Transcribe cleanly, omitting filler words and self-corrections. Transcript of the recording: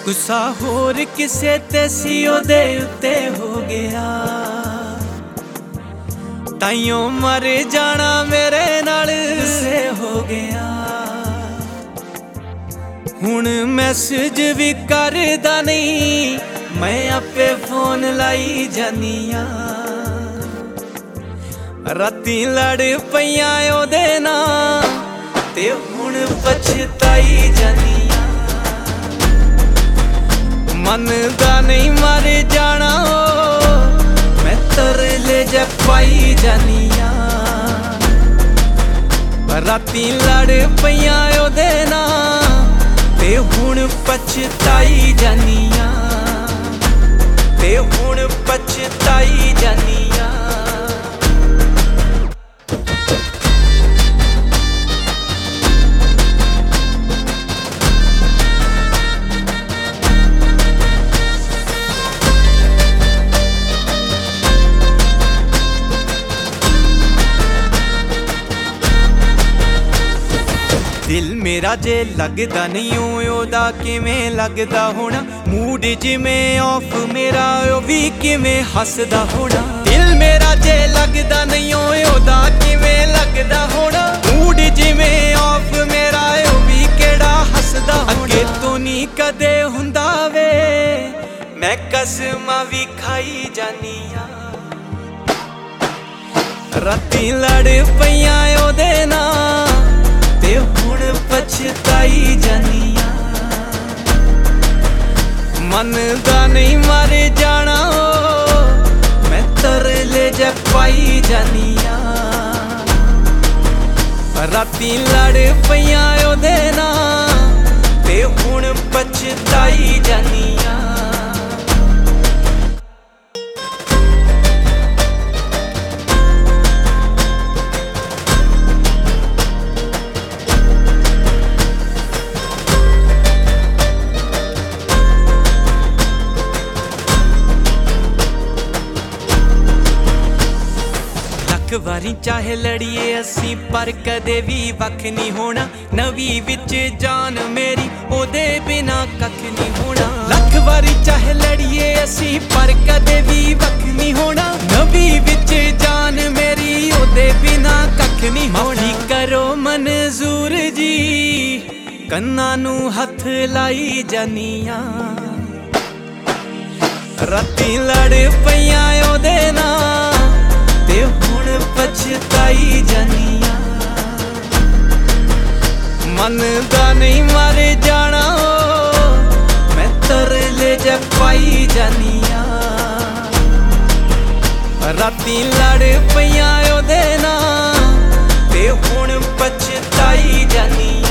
गुस्सा होर किसे ते सी ओदे उत्ते हो गया, ताइयों मर जाना मेरे नाल से हो गया। हुण मैसेज भी करदा नहीं, मैं आपे फोन लाई जानिया। राती लड़ पईयां ओदे नाल ते हुण पछताई जानिया। मनदा नहीं मर जाना मैं तरले जा पाई जानिया। राती लड़ पईयां ओदे नाल ते हुण पछताई जानिया, ते हुण पछताई जानिया। दिल मेरा जे लगदा नहीं ओदा किवें लगदा होना। मूड जिवें ऑफ मेरा ओ भी किवें हसदा होना। दिल मेरा जे लगदा नहीं ओदा किवें लगदा होना। मूड जिवें ऑफ मेरा ओ भी केड़ा हसदा होना। अगे तो नहीं कदे हुंदा वे मैं कसमां भी खाई जानिया। राती लड़ पईयां ओदे नाल ते हुण पछताई जानिया। मनदा नहीं मर जाना मैं तरले जा पाई जानिया। राती लड़ पईयां ओदे नाल ते हुण पछताई जानिया। एक वारी चाहे लड़िए असी पर कदे भी वख नहीं होना। नवी विच जान मेरी ओदे बिना कख नहीं होना। लख वारी चाहे लड़िए असी पर कदे भी वख नहीं होना। नवी विच जान मेरी ओदे बिना कख नहीं होना। माफी करो मंजूर जी कन्ना नू हथ लाई जानिया। राती लड़ पईयां ओदे नाल ते हुण पछताई जानिया। मनदा नहीं मर जाना मैं तरले जा पाई जानिया। राती लड़ पईयां ओदे नाल ते हुण पछताई जानिया।